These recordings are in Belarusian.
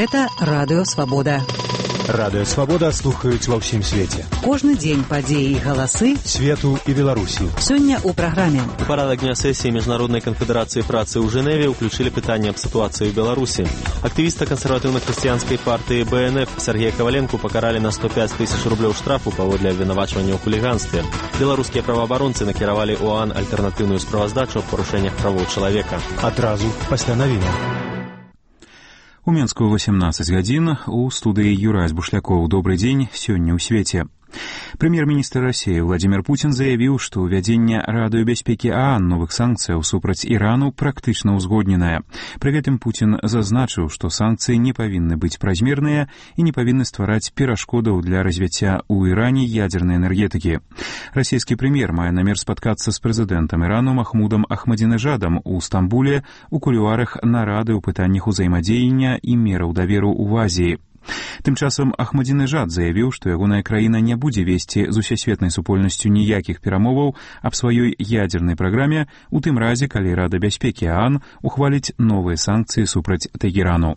Гэта Радыё Свабода. Радыё Свабода слухаюць ва ўсім свеце. Кожны дзень падзеі і галасы свету і Беларусі. Сёння ў праграме. У парадак дня сесіі Міжнароднай канфедэрацыі працы ў Жэневе ўключылі пытанне аб сітуацыі ў Беларусі. Актывіста кансерватыўна-хрысціянскай партыі БНФ Сергея Каваленку пакаралі на 105 тысяч рублёў штрафу паводле абвінавачвання ў хуліганстве. Беларускія праваабаронцы накіравалі ОАН альтэрнатыўную справаздачу аб парушэннях правоў чалавека. Адразу пасля навінаў. У Менску 18 гадзін, у студыі Юрась Бушлякоў. Добрый дзень, сёння ў свеце. Прэм'ер-міністр Расіі Владзімір Пуцін заявіў, што ўвядзенне Рады бяспекі ААН новых санкцыяў супраць Ірану практычна ўзгодненае. Пры гэтым Пуцін зазначыў, што санкцыі не павінны быць празмерныя і не павінны ствараць перашкодаў для развіцця ў Іране ядзернай энергетыкі. Расійскі прэм'ер мае намер спаткацца з прэзідэнтам Ірану Махмудам Ахмадзінежадам у Стамбуле ў кулуарах нарады ў пытаннях узаемадзеяння і мераў даверу ў Азіі. Тым часам Ахмадзінежад заявіў, што ягоная краіна не будзе весці з усесветнай супольнасцю ніякіх перамоваў аб сваёй ядзернай праграме, у тым разе, калі Рада бяспекі ААН ухваліць новыя санкцыі супраць Тэгерану.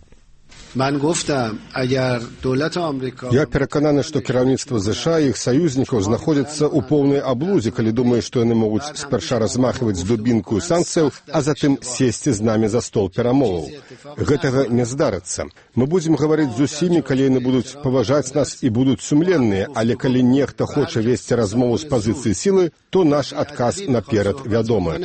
Я перакананы, што кіраўніцтва ЗША і іх саюзнікаў знаходзяцца ў поўнай аблудзе, калі думае, што яны могуць спярша размахваць дубінку санкцыяў, а затым сесці з намі за стол перамоваў. Гэтага не здарыцца. Мы будзем гаварыць з усімі, калі яны будуць паважаць нас і будуць сумленныя, але калі нехта хоча весці размову з пазіцыі сілы, то наш адказ наперад вядомы.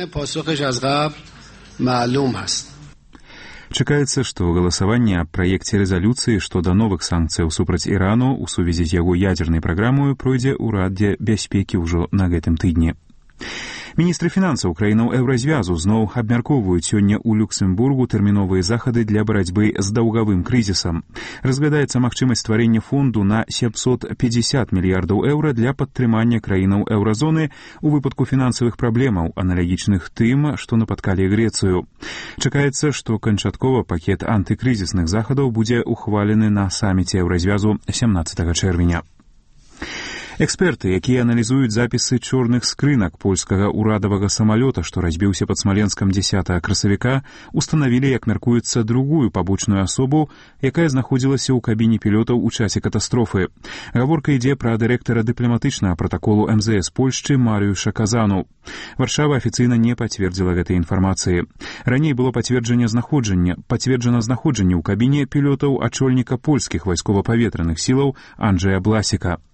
Чакаецца, што галасаванне аб праекце рэзалюцыі што да новых санкцыяў супраць Ірану ў сувязі з яго ядзернай праграмаю пройдзе ў Радзе бяспекі ўжо на гэтым тыдні. Міністры фінансаў краінаў еўразвязу зноў абмяркоўваюць сёння ў Люксембургу тэрміновыя захады для барацьбы з даўгавым крызісам. Разглядаецца магчымасць стварэння фонду на 750 мільярдаў еўра для падтрымання краінаў еўразоны у выпадку фінансавых праблемаў, аналагічных тым, што напаткалі Грэцыю. Чакаецца, што канчаткова пакет антыкрызісных захадаў будзе ухвалены на саміце еўразвязу 17 чэрвеня. Эксперты, якія аналізуюць запісы чорных скрынак польскага ўрадавага самалёта, што разбіўся пад Смаленскам 10 красавіка, устанавілі, як мяркуецца, другую пабочную асобу, якая знаходзілася ў кабіне пілётаў у часе катастрофы. Гаворка ідзе пра дырэктара дыпламатычнага пратаколу МЗС Польшчы Марыюша Казану. Варшава афіцыйна не пацвердзіла гэтай інфармацыі. Раней было пацверджана знаходжанне ў кабіне пілётаў ачольніка польскіх вайскова-паветраных сілаў Анджэя Бласіка.